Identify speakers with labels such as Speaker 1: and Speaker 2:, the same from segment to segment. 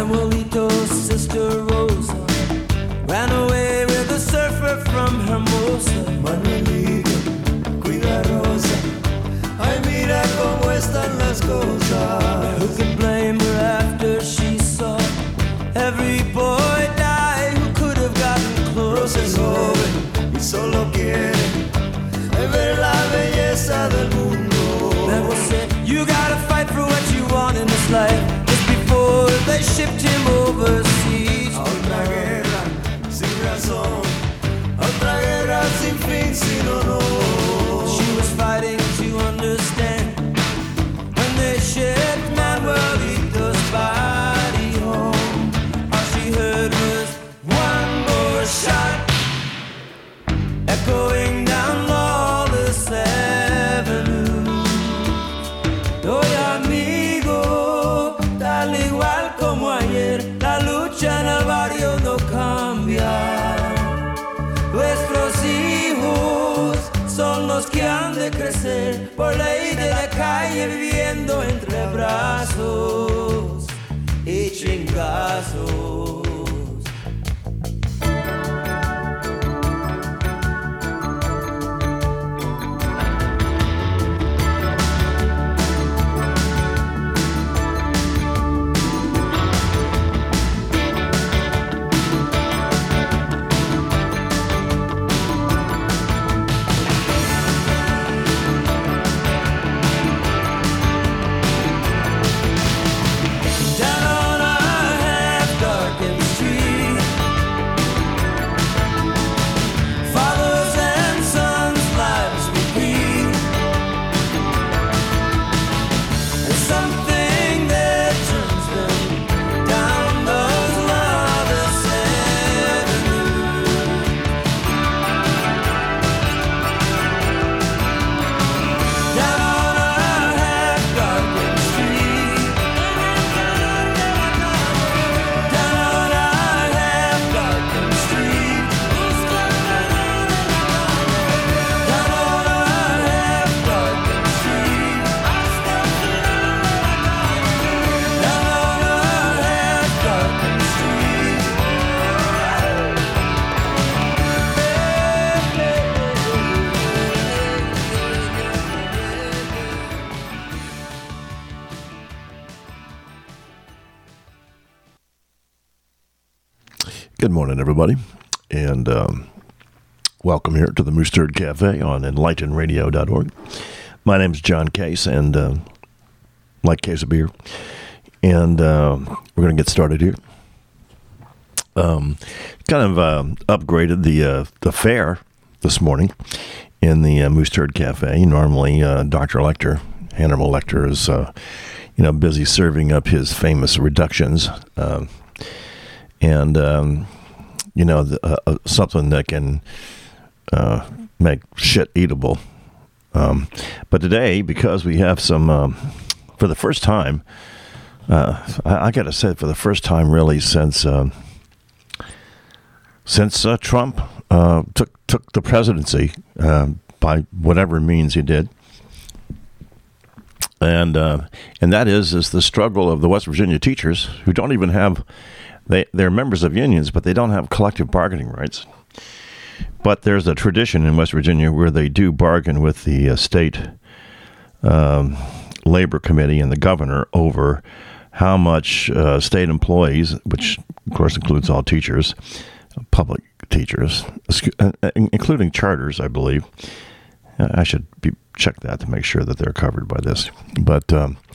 Speaker 1: Manuelito's sister Rosa ran away with a surfer from Hermosa.
Speaker 2: Manuelito, cuida Rosa. Ay, mira cómo están las cosas.
Speaker 1: Who can blame her after she saw every boy die who could have gotten close?
Speaker 2: Rosa es joven y solo quiere ver la belleza del mundo.
Speaker 1: That was said, you gotta fight for what you want in this life. Just before they shipped him overseas.
Speaker 2: A otra guerra sin razón, a otra guerra sin fin, sin honor.
Speaker 1: She was fighting to understand when they shipped Manuelito's body home. All she heard was one more shot echoing down Lawless Avenue. Oye amigo, tal igual como ayer, la lucha en el barrio no cambia. Nuestros hijos son los que han de crecer por ley de la calle, viviendo entre brazos y chingazos.
Speaker 3: Good morning, everybody, and welcome here to the Moose Turd Cafe on enlightenradio.org. My name is John Case, and like case of beer, and we're going to get started here. Kind of upgraded the fare this morning in the Moose Turd Cafe. Normally, Dr. Lecter, Hannibal Lecter, is busy serving up his famous reductions. Something that can make shit eatable. But today, because we have some, for the first time, I got to say, for the first time really since Trump took the presidency by whatever means he did, and that is the struggle of the West Virginia teachers who don't even have. They're members of unions, but they don't have collective bargaining rights. But there's a tradition in West Virginia where they do bargain with the state labor committee and the governor over how much state employees, which of course includes all teachers, public teachers, including charters, I believe. I should check that to make sure that they're covered by this. But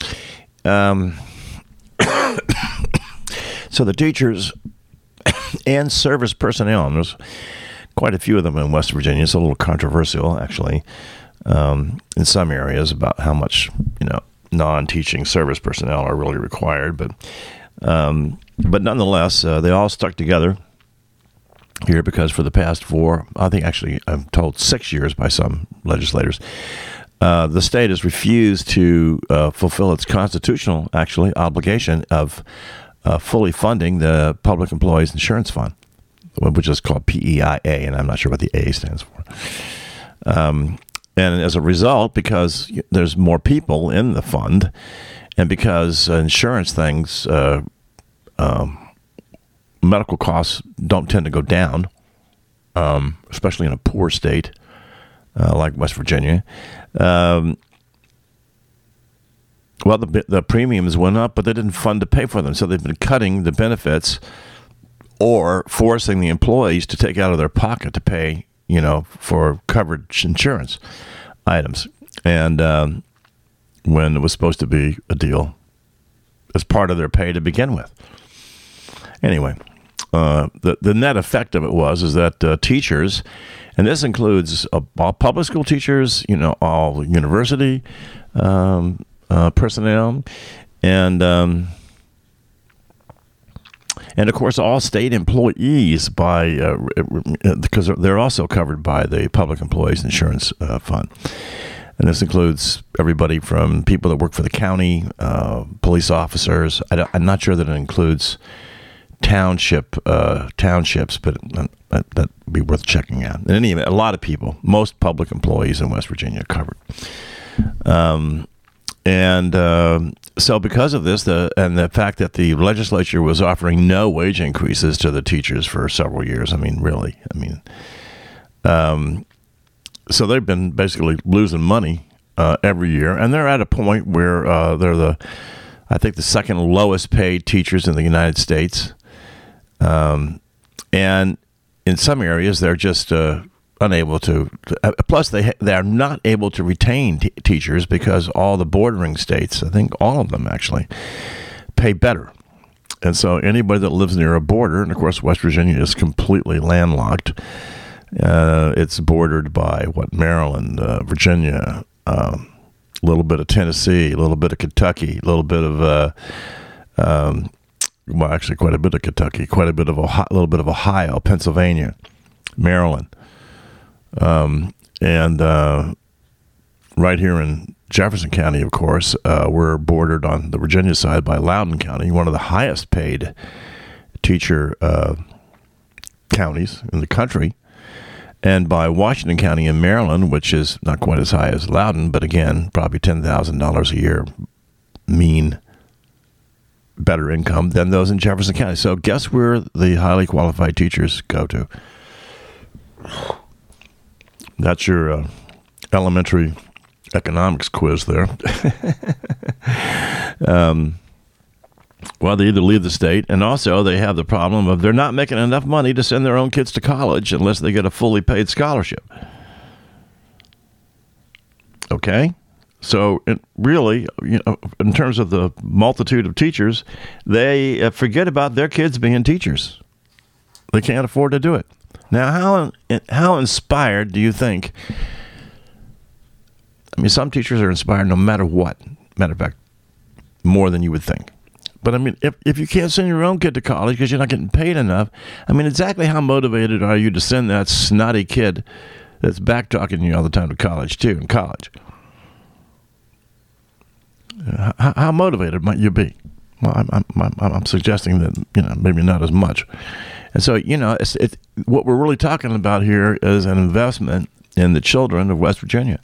Speaker 3: so the teachers and service personnel, and there's quite a few of them in West Virginia. It's a little controversial, actually, in some areas about how much, non-teaching service personnel are really required. But nonetheless, they all stuck together here because for the past 4, I think actually I'm told 6 years by some legislators, the state has refused to fulfill its constitutional, obligation of fully funding the Public Employees Insurance Fund, which is called PEIA, and I'm not sure what the A stands for. And as a result, because there's more people in the fund, and because insurance things medical costs don't tend to go down, especially in a poor state like West Virginia. Well, the premiums went up, but they didn't fund to pay for them. So they've been cutting the benefits or forcing the employees to take out of their pocket to pay, for coverage insurance items. And when it was supposed to be a deal as part of their pay to begin with. Anyway, the net effect of it is that teachers, and this includes all public school teachers, all university personnel, and of course all state employees because they're also covered by the Public Employees Insurance Fund. And this includes everybody from people that work for the county, police officers. I'm not sure that it includes townships, but that'd be worth checking out. In any event, a lot of people, most public employees in West Virginia are covered. So because of this, the fact that the legislature was offering no wage increases to the teachers for several years, so they've been basically losing money every year, and they're at a point where they're I think the second lowest paid teachers in the United States, and in some areas they're just unable to. Plus, they are not able to retain teachers because all the bordering states, I think all of them actually, pay better. And so anybody that lives near a border, and of course West Virginia is completely landlocked. It's bordered by Maryland, Virginia, a little bit of Tennessee, a little bit of Kentucky, a little bit of actually quite a bit of Kentucky, quite a bit of Ohio, a little bit of Ohio, Pennsylvania, Maryland. And right here in Jefferson County, of course, we're bordered on the Virginia side by Loudoun County, one of the highest paid teacher counties in the country, and by Washington County in Maryland, which is not quite as high as Loudoun, but again, probably $10,000 a year mean better income than those in Jefferson County. So guess where the highly qualified teachers go to? That's your elementary economics quiz there. Well, they either leave the state, and also they have the problem of they're not making enough money to send their own kids to college unless they get a fully paid scholarship. Okay? So really, in terms of the multitude of teachers, they forget about their kids being teachers. They can't afford to do it. Now, how inspired do you think? Some teachers are inspired no matter what. Matter of fact, more than you would think. But if you can't send your own kid to college because you're not getting paid enough, exactly how motivated are you to send that snotty kid that's back-talking you all the time to college, too, in college? How motivated might you be? Well, I'm suggesting that, maybe not as much. And so, it's what we're really talking about here is an investment in the children of West Virginia.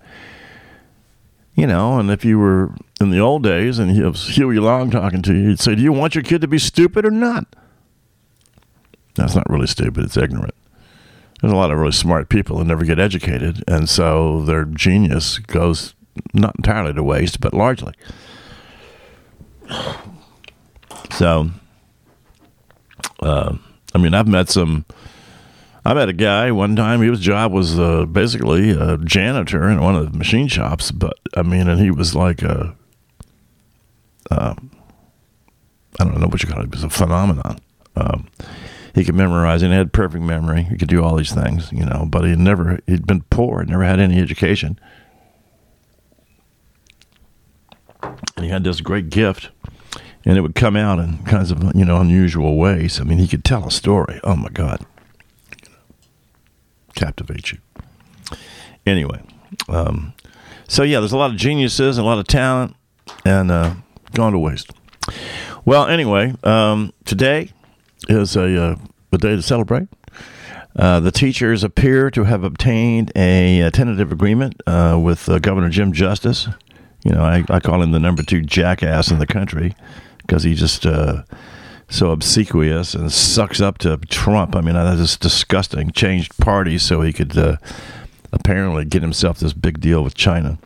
Speaker 3: And if you were in the old days and it was Huey Long talking to you, he'd say, do you want your kid to be stupid or not? That's not really stupid. It's ignorant. There's a lot of really smart people that never get educated, and so their genius goes not entirely to waste, but largely. So, I met a guy one time. His job was basically a janitor in one of the machine shops, and he was like I don't know what you call it. It was a phenomenon. He could memorize and had perfect memory. He could do all these things, but he'd been poor, never had any education. And he had this great gift, and it would come out in kinds of, unusual ways. He could tell a story. Oh my God. Captivate you. Anyway, so there's a lot of geniuses and a lot of talent, and gone to waste. Well, anyway, today is a day to celebrate. The teachers appear to have obtained a tentative agreement with Governor Jim Justice. I call him the number 2 jackass in the country because he just so obsequious and sucks up to Trump. I mean, that's just disgusting. Changed parties so he could apparently get himself this big deal with China.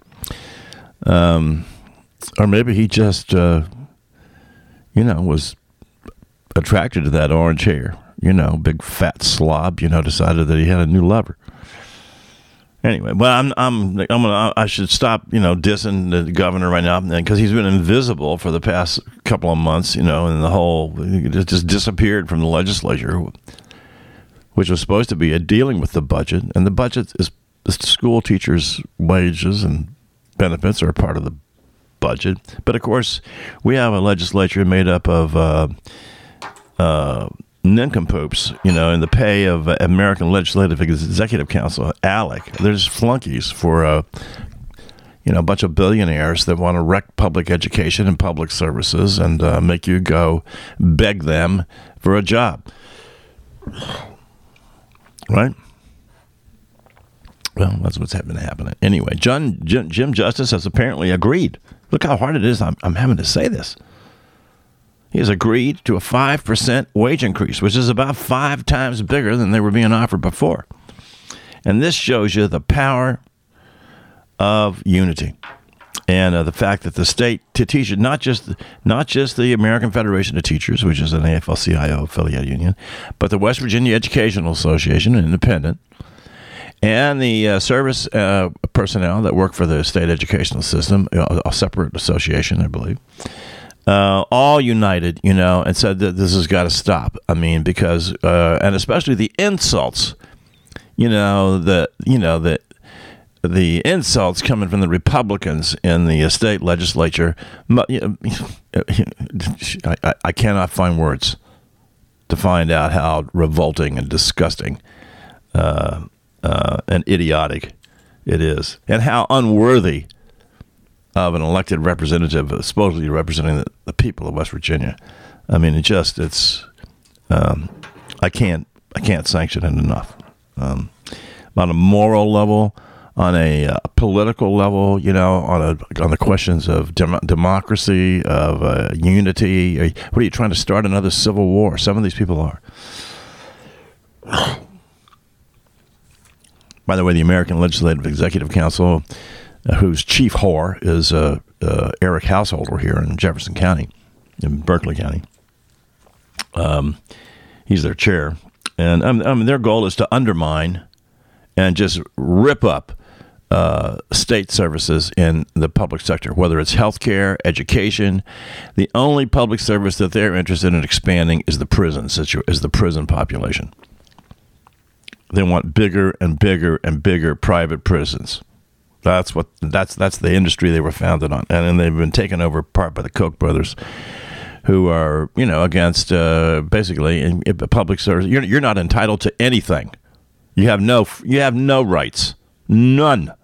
Speaker 3: Or maybe he just, was attracted to that orange hair. Big fat slob. Decided that he had a new lover. Anyway, well, I should stop, dissing the governor right now, because he's been invisible for the past couple of months, and the whole, it just disappeared from the legislature, which was supposed to be dealing with the budget, and the budget is the school teachers' wages and benefits are a part of the budget. But of course, we have a legislature made up of nincompoops, in the pay of American Legislative Executive Council, ALEC. There's flunkies for, a bunch of billionaires that want to wreck public education and public services and make you go beg them for a job. Right? Well, that's what's been happening. Anyway, Jim Justice has apparently agreed. Look how hard it is. I'm having to say this. He has agreed to a 5% wage increase, which is about 5 times bigger than they were being offered before. And this shows you the power of unity and the fact that the state to teach not just the American Federation of Teachers, which is an AFL-CIO affiliate union, but the West Virginia Educational Association, an independent, and the service personnel that work for the state educational system, a separate association, I believe. All united, and said that this has got to stop. I mean, because and especially the insults, the insults coming from the Republicans in the state legislature. I cannot find words to find out how revolting and disgusting and idiotic it is, and how unworthy of an elected representative supposedly representing the people of West Virginia. I mean, I can't sanction it enough. On a moral level, on a political level, on the questions of democracy, of unity. What are you trying to start another civil war? Some of these people are. By the way, the American Legislative Executive Council, whose chief whore is Eric Householder here in Jefferson County, in Berkeley County. He's their chair. And their goal is to undermine and just rip up state services in the public sector, whether it's healthcare, education. The only public service that they're interested in expanding is the prison population. They want bigger and bigger and bigger private prisons. That's the industry they were founded on, and they've been taken over part by the Koch brothers, who are against basically in public service. You're not entitled to anything. You have no rights, none.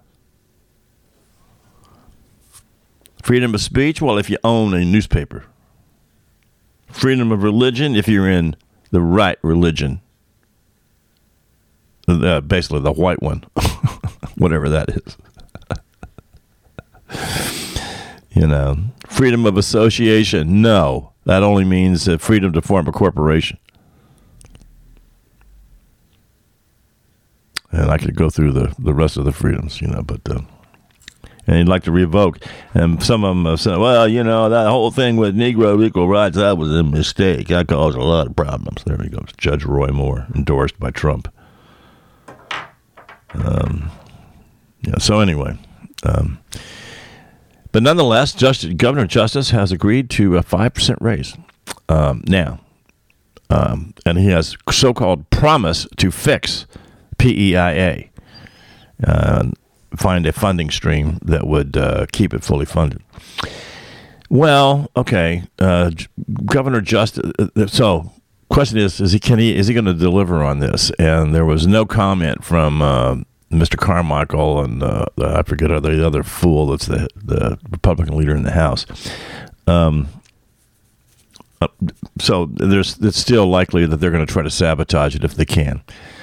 Speaker 3: Freedom of speech, well, if you own a newspaper. Freedom of religion, if you're in the right religion. Basically the white one, whatever that is. Freedom of association, no. That only means freedom to form a corporation. And I could go through the rest of the freedoms, but and he'd like to revoke. And some of them have said, well, that whole thing with Negro equal rights, that was a mistake. That caused a lot of problems. There he goes. Judge Roy Moore, endorsed by Trump. So anyway, but nonetheless, Governor Justice has agreed to a 5% raise now, and he has so-called promise to fix PEIA, find a funding stream that would keep it fully funded. Well, okay, Governor Justice. So, question is he going to deliver on this? And there was no comment from Mr. Carmichael and I forget the other fool that's the Republican leader in the House. So it's still likely that they're going to try to sabotage it if they can.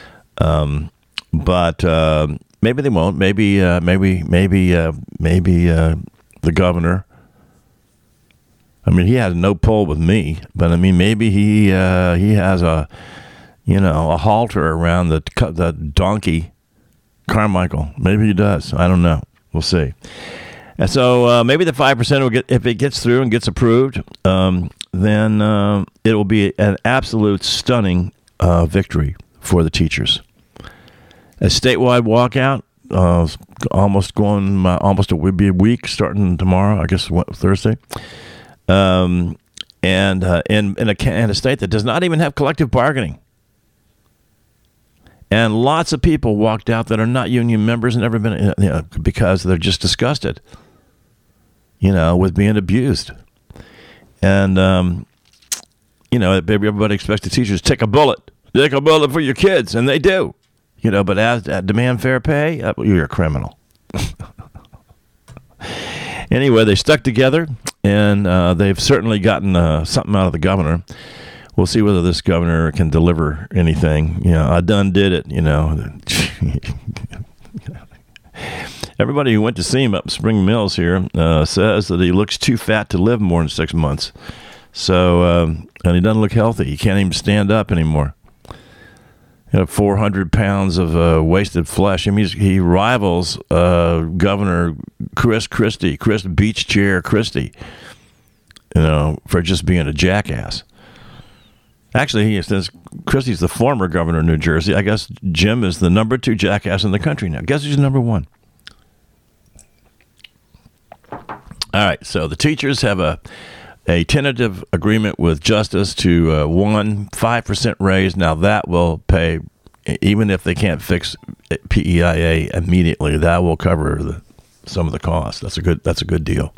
Speaker 3: But maybe they won't. Maybe the governor I mean, he has no pull with me, but I mean, maybe he has a halter around the donkey, Carmichael. Maybe he does. I don't know. We'll see. And so maybe the 5% will get, if it gets through and gets approved, then it will be an absolute stunning victory for the teachers. A statewide walkout, would be a week starting tomorrow. I guess Thursday. And in a state that does not even have collective bargaining. And lots of people walked out that are not union members and never been, because they're just disgusted, with being abused. And, everybody expects the teachers to take a bullet for your kids, and they do, but as demand fair pay, you're a criminal. Anyway, they stuck together, and they've certainly gotten something out of the governor. We'll see whether this governor can deliver anything. I done did it, Everybody who went to see him up in Spring Mills here says that he looks too fat to live more than 6 months. So, and he doesn't look healthy. He can't even stand up anymore. 400 pounds of wasted flesh. I mean, he rivals Governor Chris Beach Chair Christie, for just being a jackass. Actually, he says Christie's the former governor of New Jersey. I guess Jim is the number 2 jackass in the country now. Guess who's number 1? All right, so the teachers have a tentative agreement with Justice to 5% raise. Now that will pay, even if they can't fix PEIA immediately, that will cover some of the costs. That's a good deal.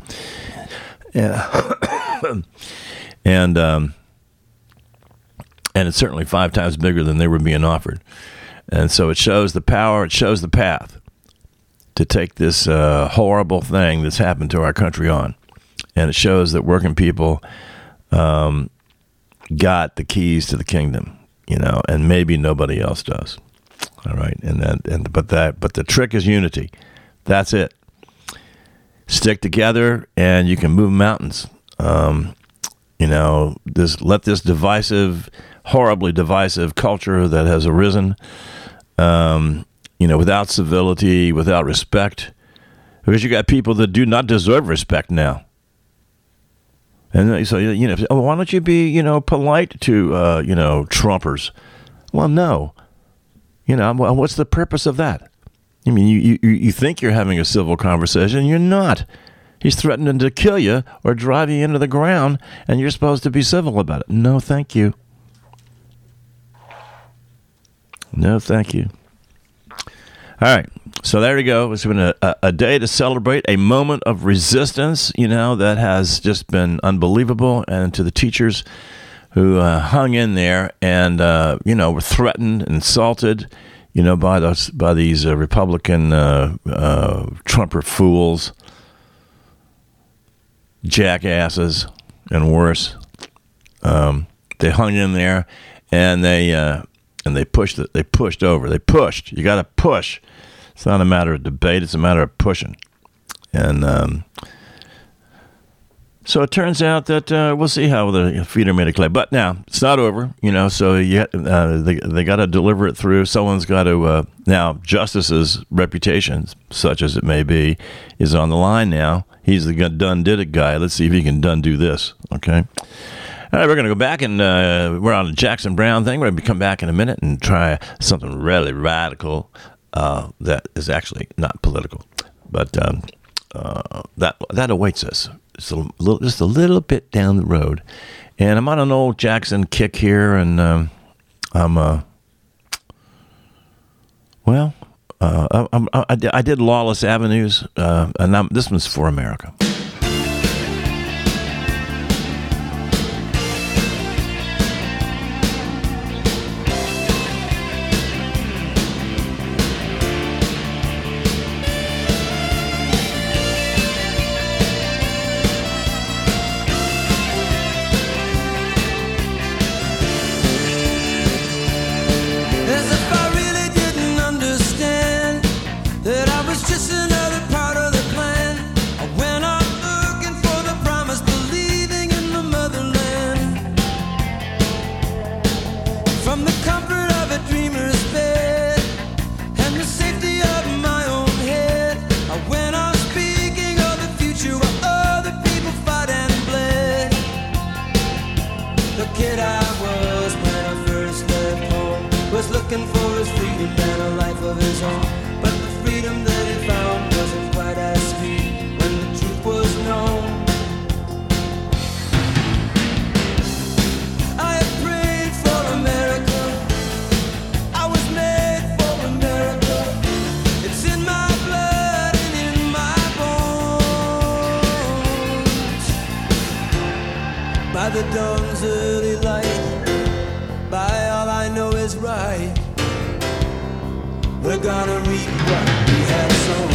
Speaker 3: Yeah. And it's certainly 5 times bigger than they were being offered. And so it shows the power, it shows the path to take this horrible thing that's happened to our country on. And it shows that working people got the keys to the kingdom, and maybe nobody else does. All right. But the trick is unity. That's it. Stick together and you can move mountains. Let this horribly divisive culture that has arisen, without civility, without respect, because you got people that do not deserve respect now. And so, why don't you be, polite to, Trumpers? Well, no. What's the purpose of that? I mean, you think you're having a civil conversation. You're not. He's threatening to kill you or drive you into the ground, and you're supposed to be civil about it. No, thank you. No, thank you. All right. So there you go. It's been a day to celebrate, a moment of resistance, that has just been unbelievable. And to the teachers who hung in there and, were threatened and insulted, by these Republican Trumper fools, jackasses, and worse. They hung in there, and they pushed it. They pushed over. They pushed. You got to push. It's not a matter of debate. It's a matter of pushing. And so it turns out that we'll see how the feet are made of clay. But now it's not over, So they got to deliver it through. Someone's got to. Now Justice's reputation, such as it may be, is on the line now. He's the done did it guy. Let's see if he can done do this. Okay. All right, we're going to go back, and we're on the Jackson Brown thing. We're going to come back in a minute and try something really radical that is actually not political, but that awaits us. It's just a little bit down the road, and I'm on an old Jackson kick here, and I did Lawless Avenues, and this one's for America.
Speaker 1: Just another part of the plan. I went up from the comfort of a dreamer's bed and the safety of my own head. I went on speaking of the future while other people fought and bled. The kid I was when I first left home was looking for his freedom and a life of his own. But the freedom that he found wasn't quite as sweet when the truth was known. I had prayed for America. I was made for America. It's in my blood and in my bones. By the dawn's early light, by all I know is right, we're gonna reap what we have sown.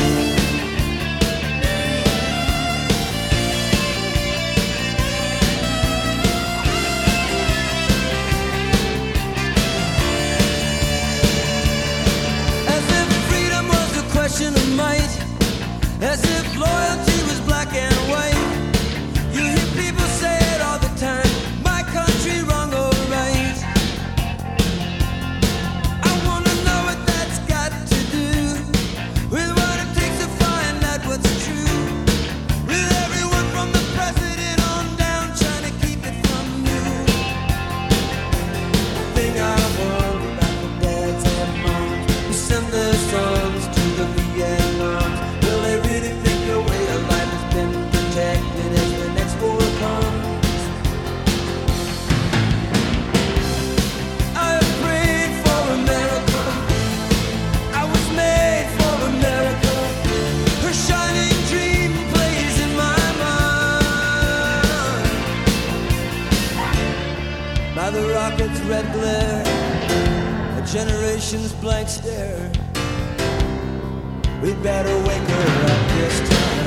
Speaker 1: As if freedom was a question of might, as if loyalty was black and white. You hear people say it all the time, my country wrong or right. I wanna know what that's got to do with what it takes to find out what's true. With everyone from the president on down trying to keep it from you. The thing I wonder about the dads and moms who send their sons to the Vietnam. Will they really think the way of life has been protected as the next war comes? I have prayed for America. I was made for America. Her shining dream plays in my mind. By the rocket's red glare, a generation's blank stare, we'd better wake her up this time.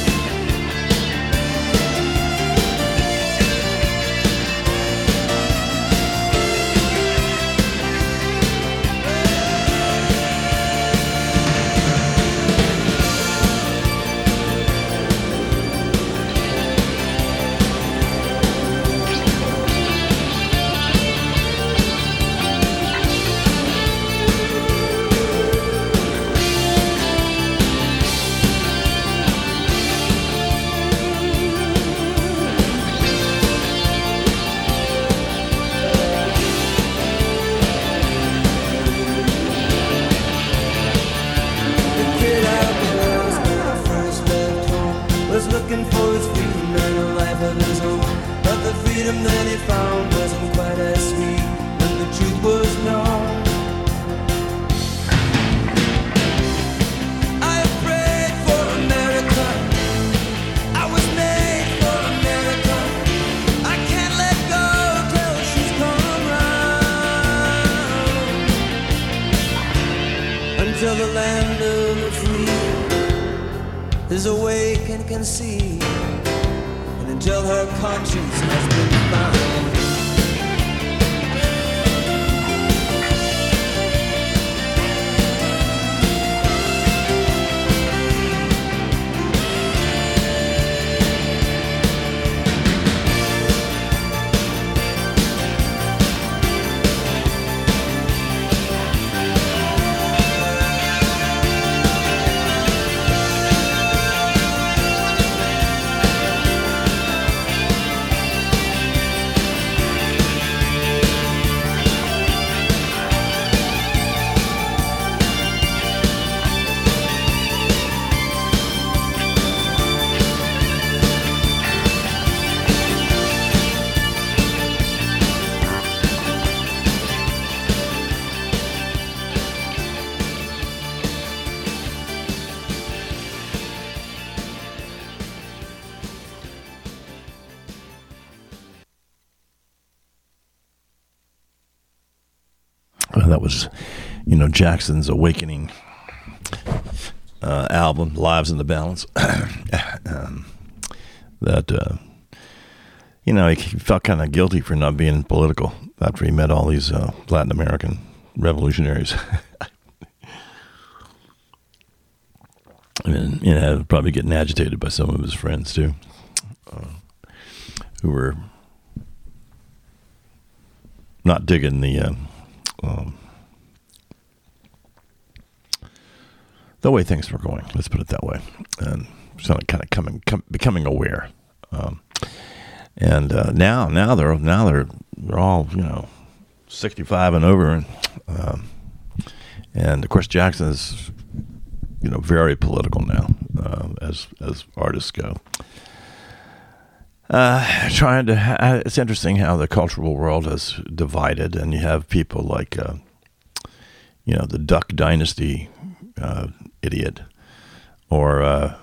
Speaker 1: Looking for his freedom and a life of his own. But the freedom that he found wasn't quite as sweet when the truth was known. I have prayed for America. I was made for America. I can't let go till she's come round. Until the land of the free is awake and can see, and until her conscience has been found.
Speaker 3: That was, Jackson's Awakening album, Lives in the Balance. He felt kind of guilty for not being political after he met all these Latin American revolutionaries. And probably getting agitated by some of his friends too, who were not digging the the way things were going. Let's put it that way, and so kind of becoming aware. And now they're all 65 and over, and of course Jackson is very political now, as artists go. It's interesting how the cultural world has divided, and you have people like the Duck Dynasty idiot, or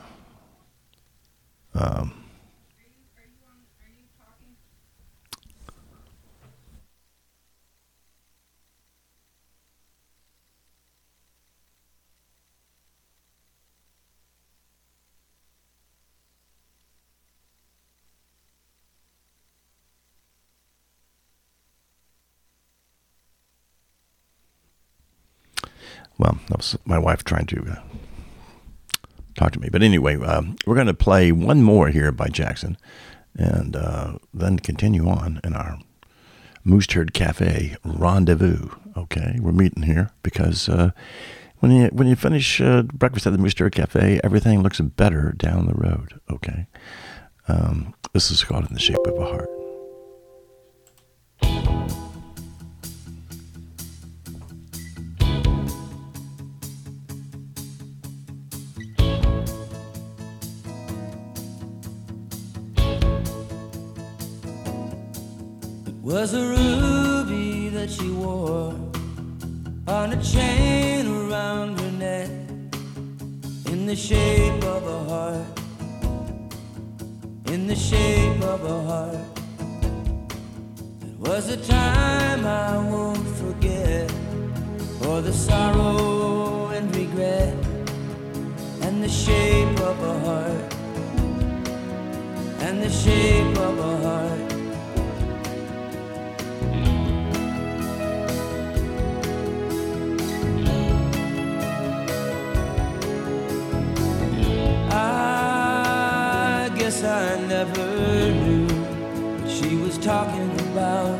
Speaker 3: well, that was my wife trying to talk to me. But anyway, we're going to play one more here by Jackson, and then continue on in our Moose Turd Cafe rendezvous. Okay, we're meeting here because when you finish breakfast at the Moose Turd Cafe, everything looks better down the road. Okay, this is called "In the Shape of a Heart."
Speaker 1: Was a ruby that she wore on a chain around her neck, in the shape of a heart, in the shape of a heart. It was a time I won't forget, for the sorrow and regret, and the shape of a heart, and the shape of a heart. I never knew what she was talking about.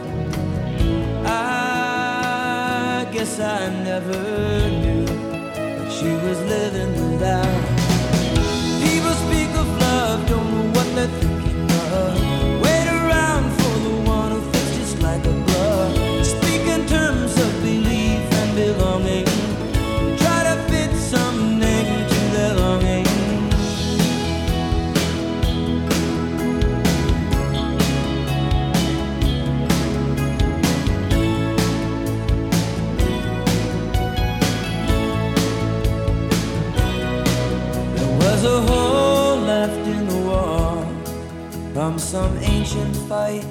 Speaker 1: I guess I never knew what she was living without. People speak of love, don't know what they're thinking of. Wait around for the one who fits just like a glove. Speak in terms of belief and belonging. Try to fit some name to their longing. There's a hole left in the wall from some ancient fight,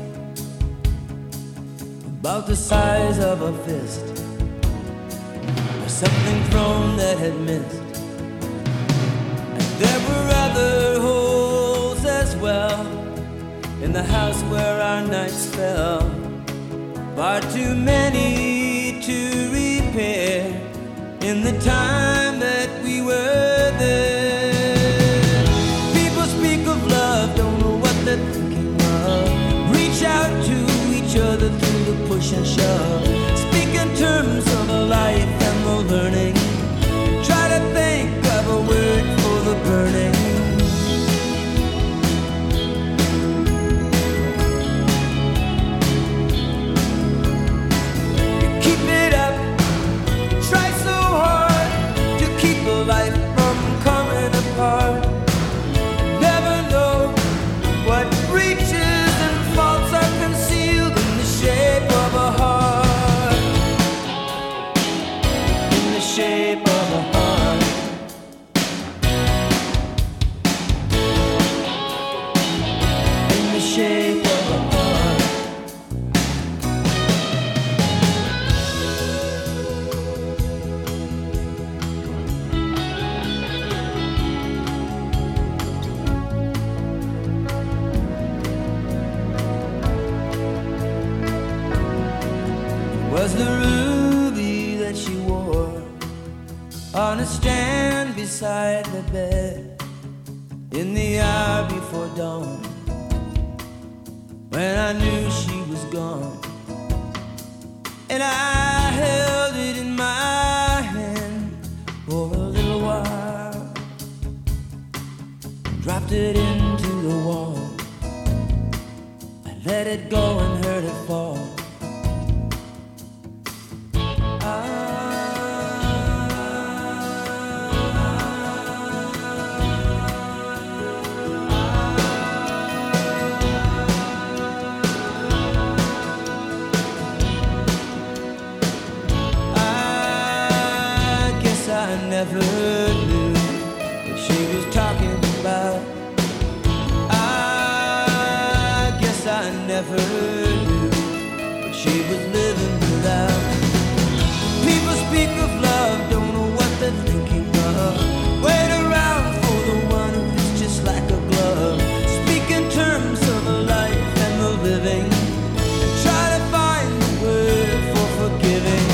Speaker 1: about the size of a fist, or something thrown that had missed. And there were other holes as well in the house where our nights fell, far too many to repair in the time that we were there. Don't know what they're thinking of. Reach out to each other through the push and shove. Speak in terms of a life and the learning. Try to think of a word for the burning. You keep it up, try so hard to keep a life from coming apart. What reaches and faults are concealed in the shape of a heart, in the shape of a heart, in the shape of a heart. Was the ruby that she wore on a stand beside the bed in the hour before dawn, when I knew she was gone, and I held drifted into the wall. I let it go and heard it fall. I never knew what she was talking about. I guess I never knew what she was living without. People speak of love, don't know what they're thinking of. Wait around for the one who fits just like a glove. Speak in terms of a life and the living, and try to find the word for forgiving.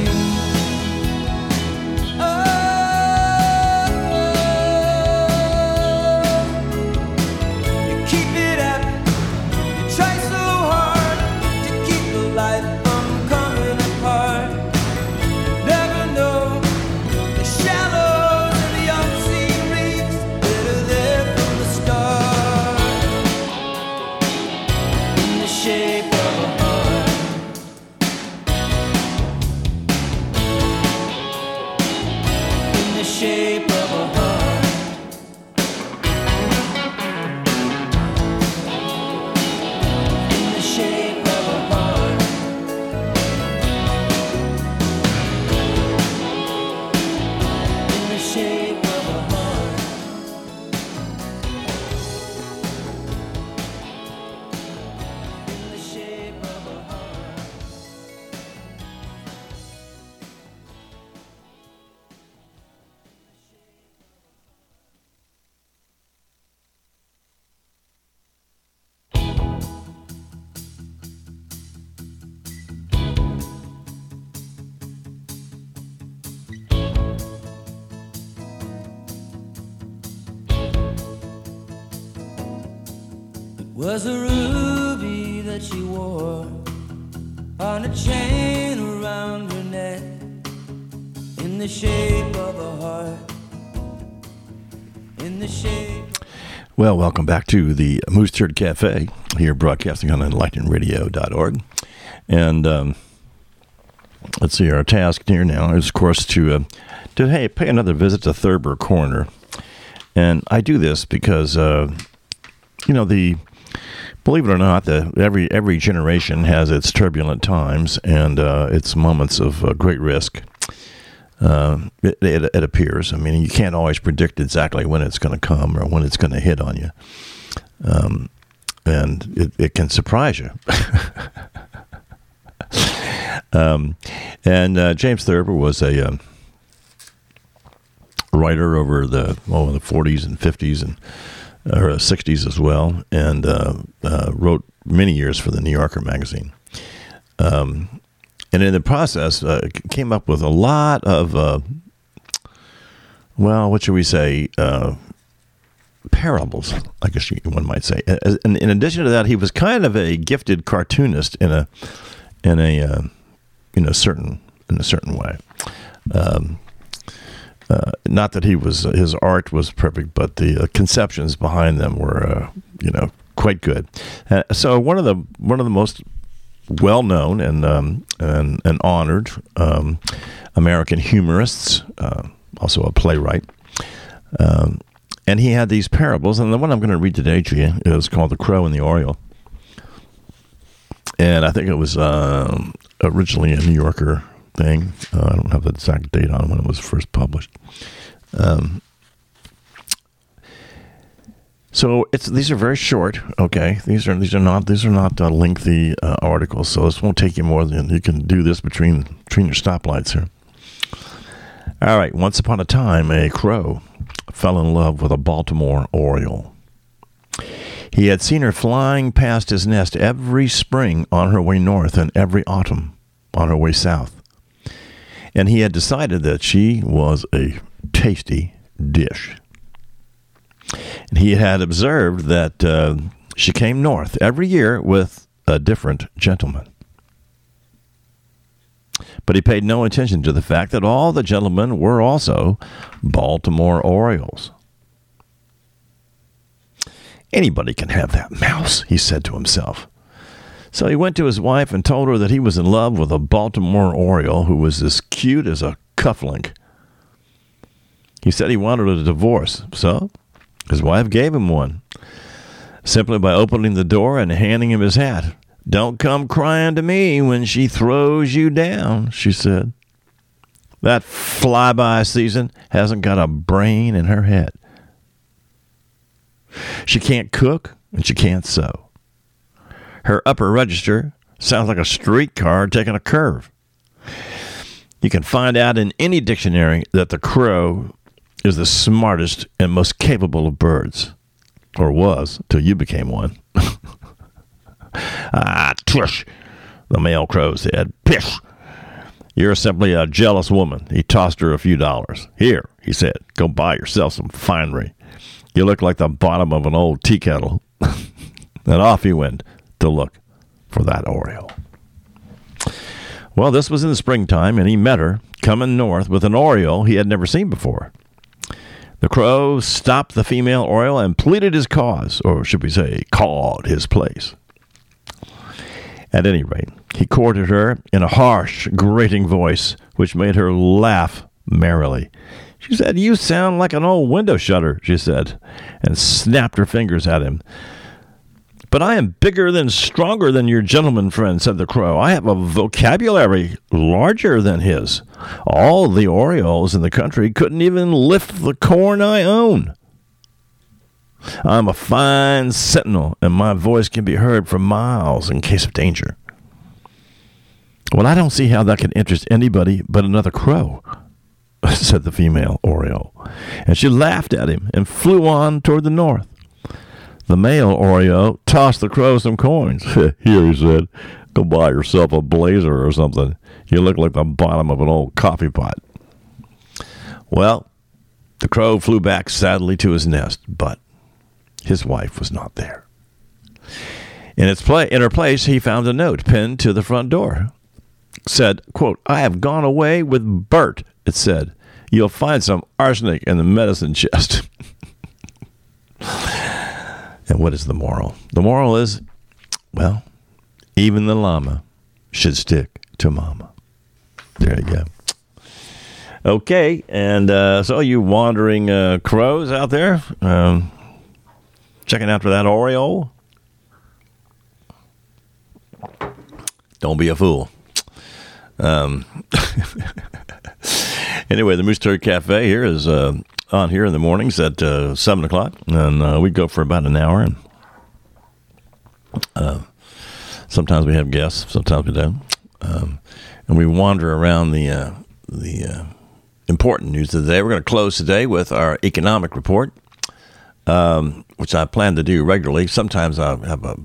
Speaker 1: Was a ruby that she wore on a chain around her neck, in the shape of a heart, in the shape.
Speaker 3: Well, welcome back to the Moose Turd Cafe, here broadcasting on enlightenradio.org. And let's see, our task here now is, of course, to pay another visit to Thurber Corner. And I do this because, believe it or not, every generation has its turbulent times and its moments of great risk. It appears. I mean, you can't always predict exactly when it's going to come or when it's going to hit on you, and it can surprise you. James Thurber was a writer over the 40s and 50s and or 60s as well, and wrote many years for the New Yorker magazine. And in the process, came up with a lot of, what should we say, parables, I guess one might say. And in addition to that, he was kind of a gifted cartoonist in a certain way. Not that his art was perfect, but the conceptions behind them were, quite good. So one of the most well-known and honored American humorists, also a playwright, and he had these parables. And the one I'm going to read today to you is called "The Crow and the Oriole," and I think it was originally a New Yorker thing. I don't have the exact date on when it was first published. So these are very short. Okay, these are not lengthy articles. So this won't take you more than you can do this between your stoplights here. All right. Once upon a time, a crow fell in love with a Baltimore Oriole. He had seen her flying past his nest every spring on her way north and every autumn on her way south. And he had decided that she was a tasty dish. And he had observed that she came north every year with a different gentleman. But he paid no attention to the fact that all the gentlemen were also Baltimore Orioles. Anybody can have that mouse, he said to himself. So he went to his wife and told her that he was in love with a Baltimore Oriole who was as cute as a cufflink. He said he wanted a divorce, so his wife gave him one, simply by opening the door and handing him his hat. "Don't come crying to me when she throws you down," she said. "That flyby season hasn't got a brain in her head. She can't cook and she can't sew. Her upper register sounds like a streetcar taking a curve." You can find out in any dictionary that the crow is the smartest and most capable of birds. Or was, till you became one. "Ah, tush," the male crow said. "Pish. You're simply a jealous woman." He tossed her a few dollars. "Here," he said, "go buy yourself some finery. You look like the bottom of an old tea kettle." And off he went to look for that Oriole. Well, this was in the springtime, and he met her coming north with an Oriole he had never seen before. The crow stopped the female Oriole and pleaded his cause, or should we say, called his place. At any rate, he courted her in a harsh, grating voice, which made her laugh merrily. She said, "You sound like an old window shutter," she said, and snapped her fingers at him. "But I am bigger than stronger than your gentleman friend," said the crow. "I have a vocabulary larger than his. All the Orioles in the country couldn't even lift the corn I own. I'm a fine sentinel, and my voice can be heard for miles in case of danger." "Well, I don't see how that can interest anybody but another crow," said the female Oriole. And she laughed at him and flew on toward the north. The male Oriole tossed the crow some coins. "Here," he said, "go buy yourself a blazer or something. You look like the bottom of an old coffee pot." Well, the crow flew back sadly to his nest, but his wife was not there. In her place, he found a note pinned to the front door. It said, quote, "I have gone away with Bert," it said. "You'll find some arsenic in the medicine chest." And what is the moral? The moral is, well, even the llama should stick to mama. There you go. Okay, and so you wandering crows out there, checking out for that Oriole? Don't be a fool. Anyway, the Moose Turd Cafe here is on here in the mornings at 7 o'clock, and we go for about an hour. And sometimes we have guests, sometimes we don't. And we wander around the important news of the day. We're going to close today with our economic report, which I plan to do regularly. Sometimes I have a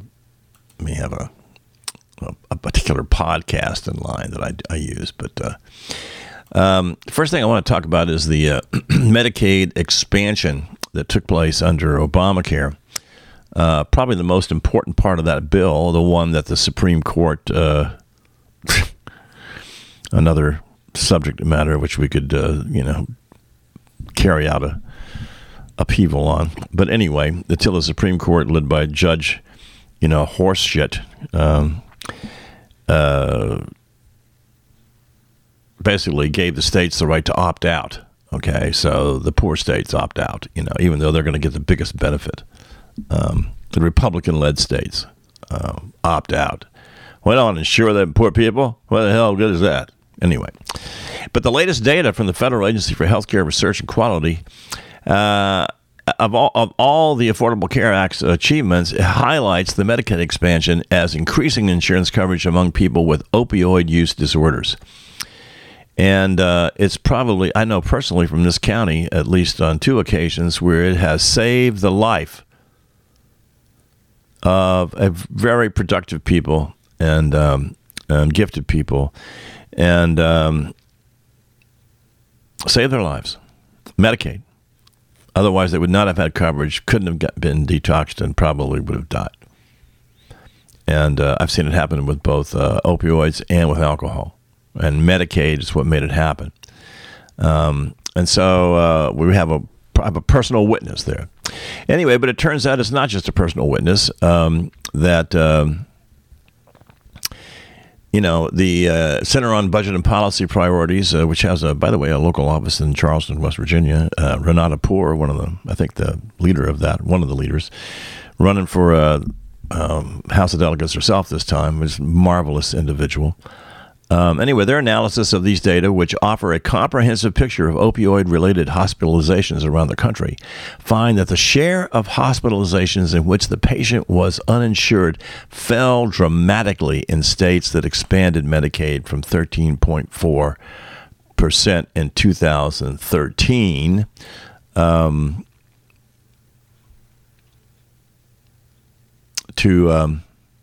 Speaker 3: particular podcast in line that I use. But first thing I want to talk about is the Medicaid expansion that took place under Obamacare. Probably the most important part of that bill, the one that the Supreme Court, another subject matter which we could, carry out a upheaval on. But anyway, until the Supreme Court, led by Judge, Horseshit, basically gave the states the right to opt out. Okay, so the poor states opt out, even though they're going to get the biggest benefit. The Republican-led states opt out. We don't insure them poor people. What the hell good is that? Anyway, but the latest data from the Federal Agency for Healthcare Research and Quality of all the Affordable Care Act's achievements, it highlights the Medicaid expansion as increasing insurance coverage among people with opioid use disorders. And it's probably, I know personally from this county, at least on 2 occasions, where it has saved the life of a very productive people and gifted people, and saved their lives. Medicaid. Otherwise, they would not have had coverage, couldn't have been detoxed, and probably would have died. And I've seen it happen with both opioids and with alcohol. And Medicaid is what made it happen. And so we have a have a personal witness there. Anyway, but it turns out it's not just a personal witness. The Center on Budget and Policy Priorities, which has, by the way, a local office in Charleston, West Virginia, Renata Poor, the leader of that, one of the leaders, running for House of Delegates herself this time, was a marvelous individual. Anyway, their analysis of these data, which offer a comprehensive picture of opioid-related hospitalizations around the country, find that the share of hospitalizations in which the patient was uninsured fell dramatically in states that expanded Medicaid from 13.4% in 2013 to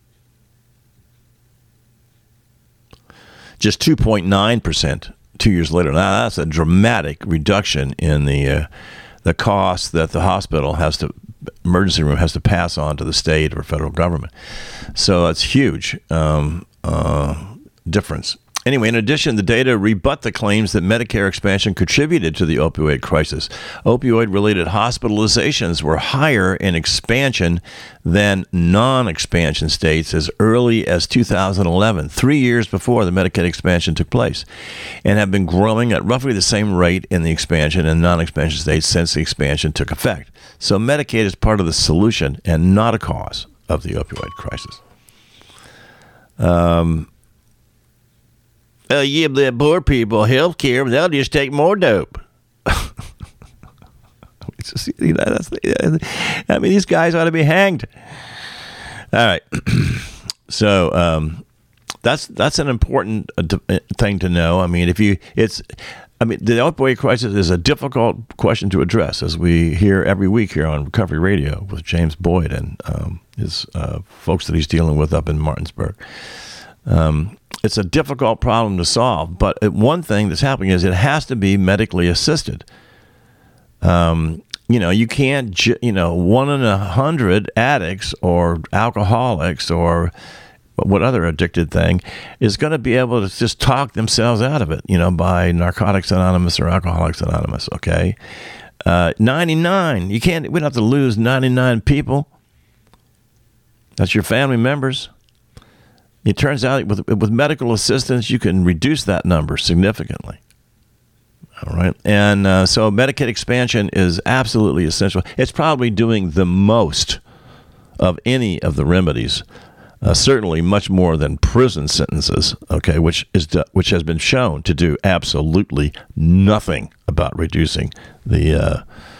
Speaker 3: just 2.9% 2 years later. Now, that's a dramatic reduction in the cost that the emergency room has to pass on to the state or federal government. So that's huge difference. Anyway, in addition, the data rebut the claims that Medicare expansion contributed to the opioid crisis. Opioid-related hospitalizations were higher in expansion than non-expansion states as early as 2011, 3 years before the Medicaid expansion took place, and have been growing at roughly the same rate in the expansion and non-expansion states since the expansion took effect. So Medicaid is part of the solution and not a cause of the opioid crisis. Give the poor people health care, they'll just take more dope. These guys ought to be hanged. All right. So that's an important thing to know. The opioid crisis is a difficult question to address, as we hear every week here on Recovery Radio with James Boyd and his folks that he's dealing with up in Martinsburg. It's a difficult problem to solve, but one thing that's happening is it has to be medically assisted. You can't, 1 in 100 addicts or alcoholics or what other addicted thing is going to be able to just talk themselves out of it, by Narcotics Anonymous or Alcoholics Anonymous, okay? 99, we don't have to lose 99 people. That's your family members. It turns out with medical assistance, you can reduce that number significantly. All right. And so Medicaid expansion is absolutely essential. It's probably doing the most of any of the remedies, certainly much more than prison sentences, okay, which has been shown to do absolutely nothing about reducing the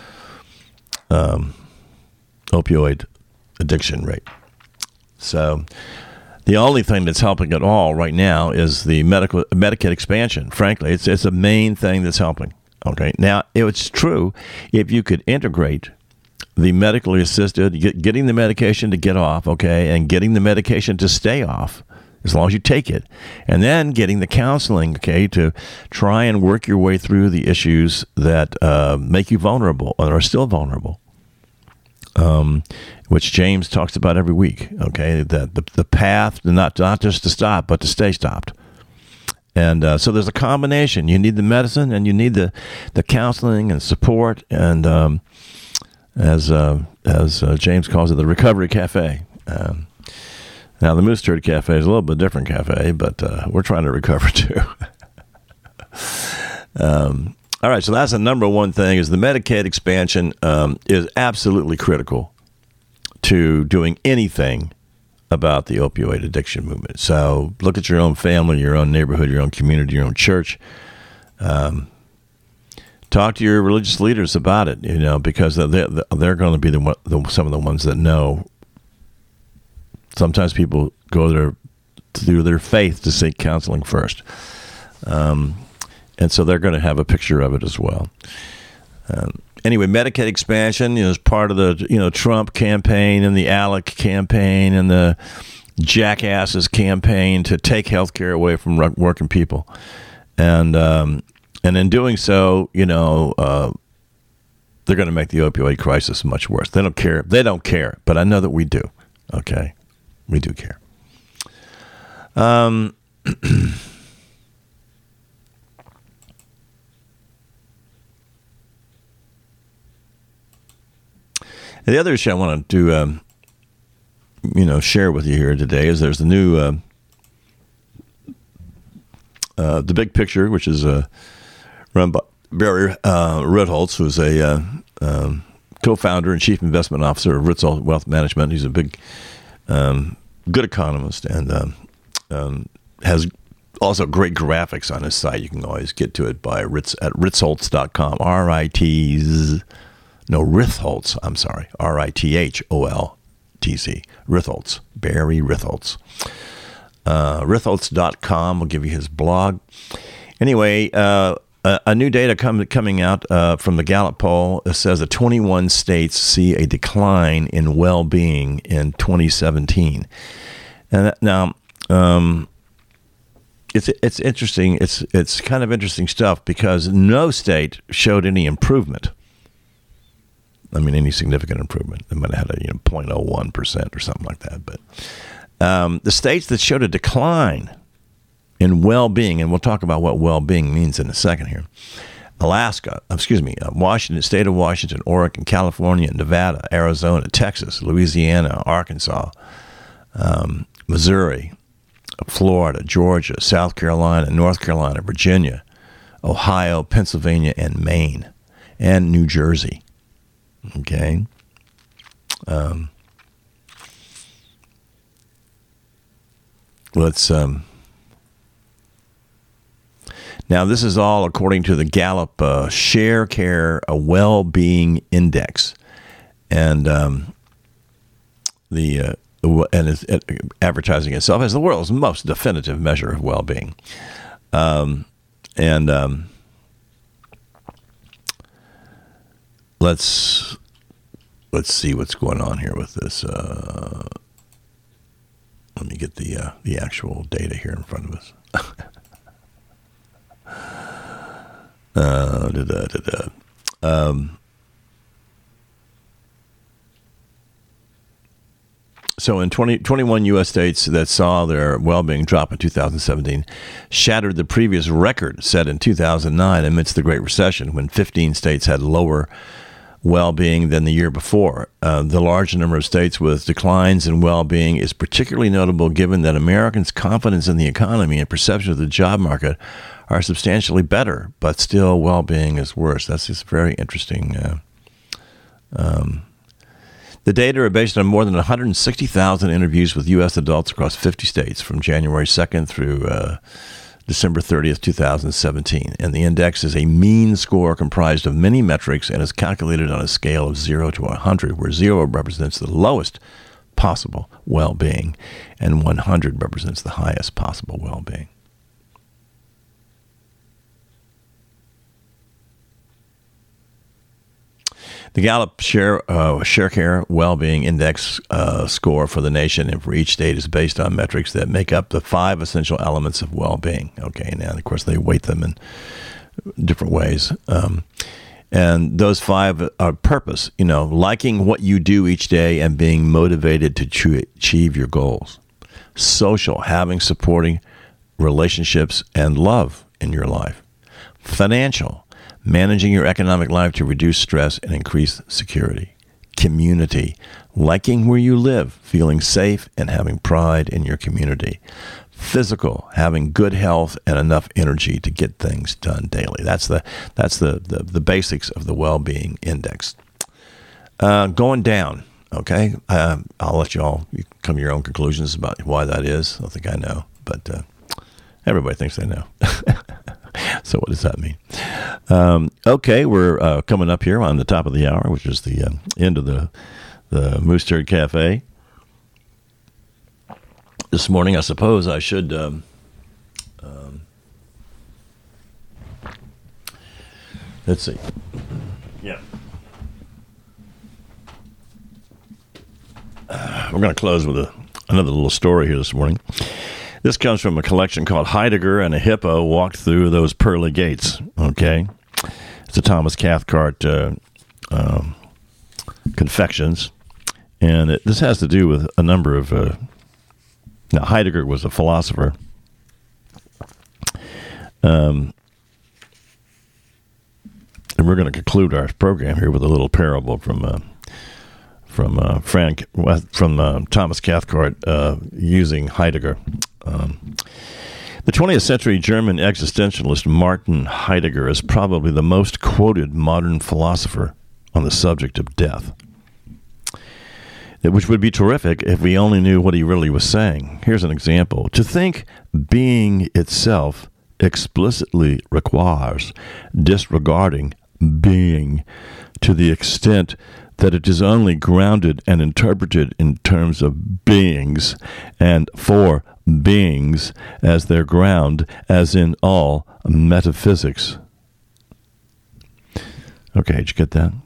Speaker 3: opioid addiction rate. So the only thing that's helping at all right now is the Medicaid expansion. Frankly, it's the main thing that's helping. Okay. Now, it's true if you could integrate the medically assisted, getting the medication to get off, okay, and getting the medication to stay off as long as you take it, and then getting the counseling, okay, to try and work your way through the issues that make you vulnerable or are still vulnerable. Which James talks about every week, okay, that the path, not just to stop, but to stay stopped. And so there's a combination. You need the medicine and you need the counseling and support and as James calls it, the Recovery Cafe. Now, the Moose Turd Cafe is a little bit different cafe, but we're trying to recover too. All right, so that's the number one thing is the Medicaid expansion is absolutely critical to doing anything about the opioid addiction movement. So look at your own family, your own neighborhood, your own community, your own church. Talk to your religious leaders about it, because they're going to be some of the ones that know. Sometimes people go through their faith to seek counseling first. And so they're going to have a picture of it as well. Anyway, Medicaid expansion is part of the Trump campaign and the ALEC campaign and the jackasses campaign to take health care away from working people. And in doing so, they're going to make the opioid crisis much worse. They don't care. They don't care, but I know that we do. Okay, we do care. The other issue I wanted to, share with you here today is there's the new, The Big Picture, which is run by Barry Ritholtz, who's a co-founder and chief investment officer of Ritholtz Wealth Management. He's a big, good economist and has also great graphics on his site. You can always get to it by at Ritholtz.com. Ritholtz. I'm sorry. Ritholtz. Ritholtz. Barry Ritholtz. Ritholtz.com will give you his blog. Anyway, a new data coming out from the Gallup poll says that 21 states see a decline in well-being in 2017. And now, it's interesting. It's kind of interesting stuff because no state showed any improvement. I mean, any significant improvement. They might have had a 0.01% or something like that. But the states that showed a decline in well-being, and we'll talk about what well-being means in a second here. Washington, state of Washington, Oregon, California, Nevada, Arizona, Texas, Louisiana, Arkansas, Missouri, Florida, Georgia, South Carolina, North Carolina, Virginia, Ohio, Pennsylvania, and Maine, and New Jersey. Okay. Now, this is all according to the Gallup Sharecare Well-Being Index, and it's advertising itself as the world's most definitive measure of well-being. Let's see what's going on here with this. Let me get the actual data here in front of us. So in 21 U.S. states that saw their well-being drop in 2017 shattered the previous record set in 2009 amidst the Great Recession, when 15 states had lower well-being than the year before. The large number of states with declines in well-being is particularly notable given that Americans' confidence in the economy and perception of the job market are substantially better, but still well-being is worse. That's just very interesting. The data are based on more than 160,000 interviews with U.S. adults across 50 states from January 2nd through December 30th, 2017. And the index is a mean score comprised of many metrics and is calculated on a scale of 0 to 100, where 0 represents the lowest possible well-being and 100 represents the highest possible well-being. The Gallup Sharecare Well-Being Index score for the nation and for each state is based on metrics that make up the 5 essential elements of well-being. Okay, now, of course, they weight them in different ways. And those 5 are purpose, liking what you do each day and being motivated to achieve your goals. Social, having supporting relationships and love in your life. Financial, managing your economic life to reduce stress and increase security. Community, liking where you live, feeling safe and having pride in your community. Physical, having good health and enough energy to get things done daily. That's the basics of the well-being index. Going down, okay? I'll let you come to your own conclusions about why that is. I don't think I know, but everybody thinks they know. So what does that mean? Okay, we're coming up here on the top of the hour, which is the end of the Moose Turd Cafe. This morning, I suppose I should let's see. Yeah. We're going to close with another little story here this morning. This comes from a collection called Heidegger and a Hippo Walked Through Those Pearly Gates. Okay. It's a Thomas Cathcart confections. And this has to do with a number of... now, Heidegger was a philosopher. And we're going to conclude our program here with a little parable from from Thomas Cathcart using Heidegger. The 20th century German existentialist Martin Heidegger is probably the most quoted modern philosopher on the subject of death, which would be terrific if we only knew what he really was saying. Here's an example. To think being itself explicitly requires disregarding being to the extent that it is only grounded and interpreted in terms of beings and for beings as their ground, as in all metaphysics. Okay, did you get that?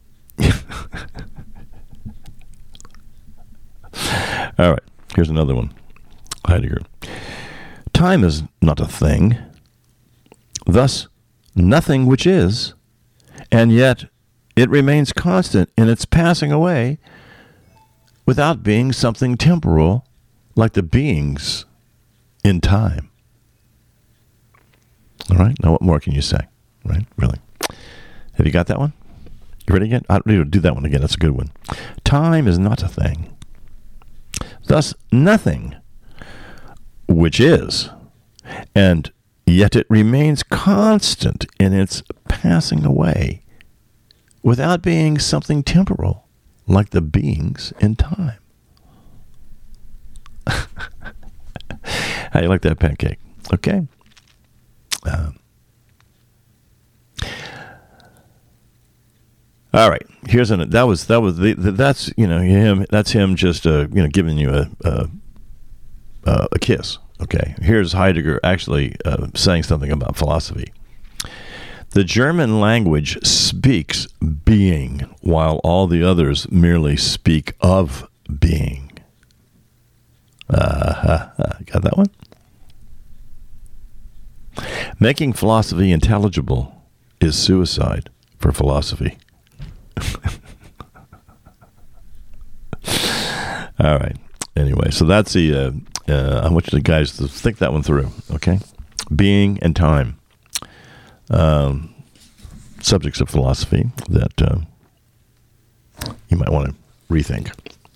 Speaker 3: All right, here's another one. Heidegger. Time is not a thing, thus nothing which is, and yet it remains constant in its passing away without being something temporal like the beings in time. All right, now what more can you say? Right, really? Have you got that one? You ready again? I'll do that one again. That's a good one. Time is not a thing, thus nothing which is, and yet it remains constant in its passing away without being something temporal like the beings in time. How you like that pancake? Okay. All right. Here's an. That's him. That's him just giving you a kiss. Okay. Here's Heidegger actually saying something about philosophy. The German language speaks being, while all the others merely speak of being. Got that one? Making philosophy intelligible is suicide for philosophy. All right. Anyway, so that's the. I want you guys to think that one through. Okay, being and time. Subjects of philosophy that you might want to rethink.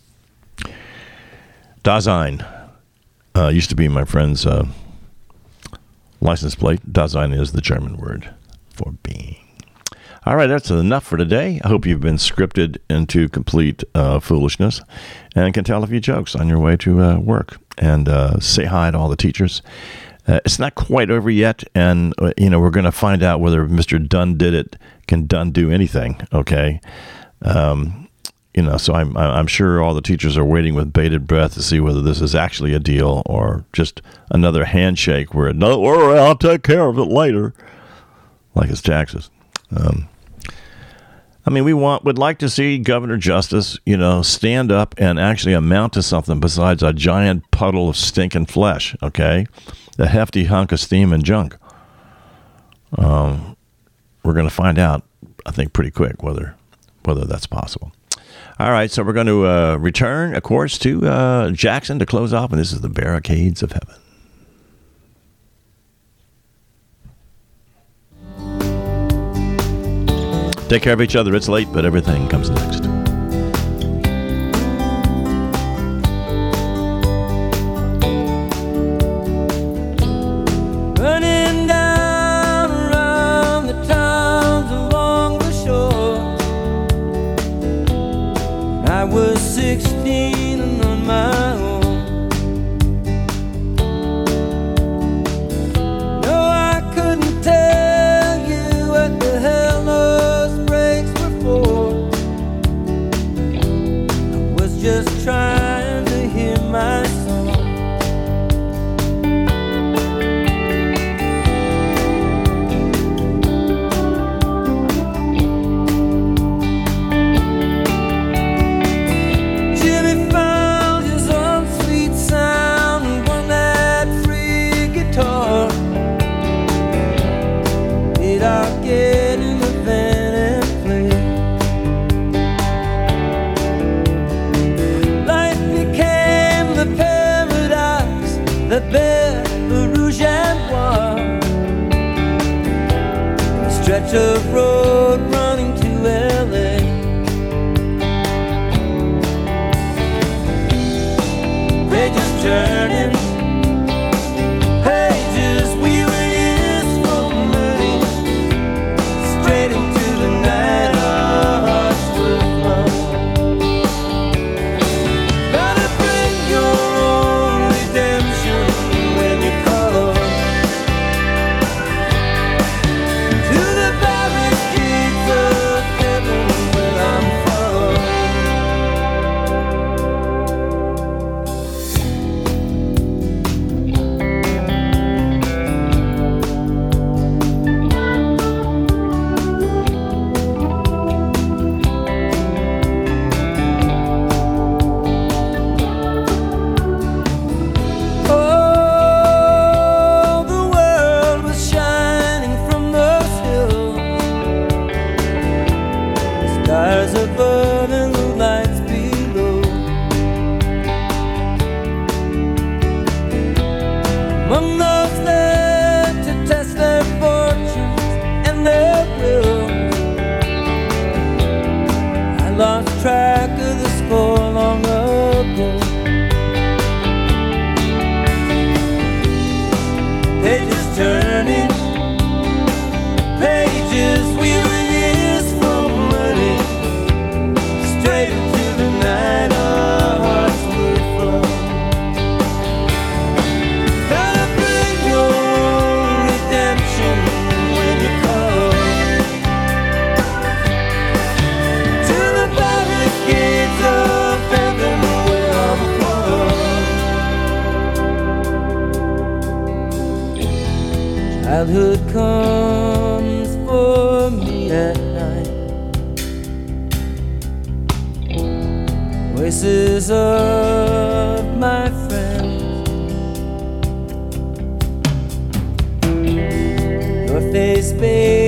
Speaker 3: Dasein used to be my friend's license plate. Dasein is the German word for being. All right, that's enough for today. I hope you've been scripted into complete foolishness and can tell a few jokes on your way to work. And say hi to all the teachers. It's not quite over yet, and we're going to find out whether Mr. Dunn did it. Can Dunn do anything? Okay, so I'm sure all the teachers are waiting with bated breath to see whether this is actually a deal or just another handshake where no, or I'll take care of it later, like it's taxes. Would like to see Governor Justice, stand up and actually amount to something besides a giant puddle of stinking flesh. Okay. A hefty hunk of steam and junk. We're going to find out, I think, pretty quick whether that's possible. All right, so we're going to return, of course, to Jackson to close off, and this is the Barricades of Heaven. Take care of each other. It's late, but everything comes next.
Speaker 1: I was 16 and on my own. No, I couldn't tell you what the hell those brakes were for. I was just trying to hear my song. Stretch of road running to LA. turning, pages we were years from learning, straight into the night our hearts were flung. Gotta bring your own redemption when you call to the barricades of heaven where I'm from. Oh, the world was shining from those hills, stars above and the lights below. Among those led to test their fortunes and their wills, I lost track of the score long ago. Pages turning, pages we were years from learning, straight into the night our hearts were flung. Gotta bring your own redemption when you call to the barricades of heaven where I'm from. Childhood comes for me at night, voices of my friends, your face, babe.